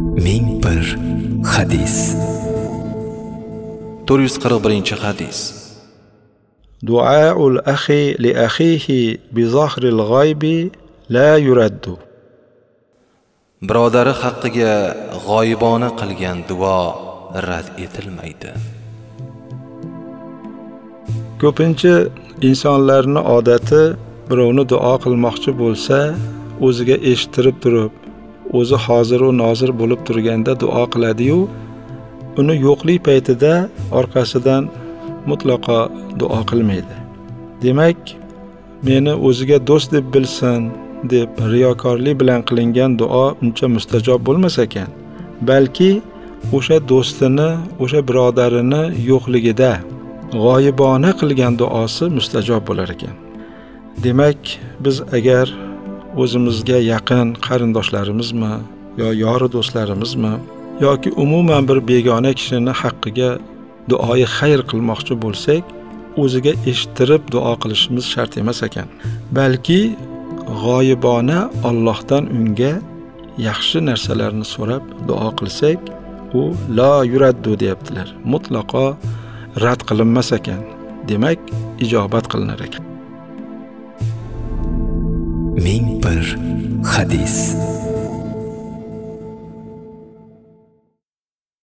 Ming bir hadis. 441-hadis. Du'aul akhi li akhihi bi zahril g'aybi la yuraddu. Birodari haqqiga g'oyibona qilgan duo rad etilmaydi. Ko'pincha insonlarning odati birovni duo qilmoqchi bo'lsa, o'ziga eshittirib turib, o'zi hozir va nozir bo'lib turganda duo qiladi-yu, uni yo'qlik paytida orqasidan mutlaqo duo qilmaydi. Demak, meni o'ziga do'st deb bilsin deb riyokorlik bilan qilingan duo uncha mustajob bo'lmas ekan, balki o'sha do'stini, o'sha birodarini yo'qligida g'oyibona qilgan duosi mustajob bo'lar ekan. Demak, biz agar o'zimizga yaqin qarindoshlarimizmi yo yori do'stlarimizmi yoki umuman bir begona kishini haqqiga duoyi xayr qilmoqchi bo'lsak, o'ziga eshittirib duo qilishimiz shart emas ekan, balki g'oyibona Allohdan unga yaxshi narsalarni so'rab duo qilsak, u la yuraddu deyaptilar. Mutlaqo rad qilinmas ekan. Demak, ijobat qilinar ekan. Ming bir hadis.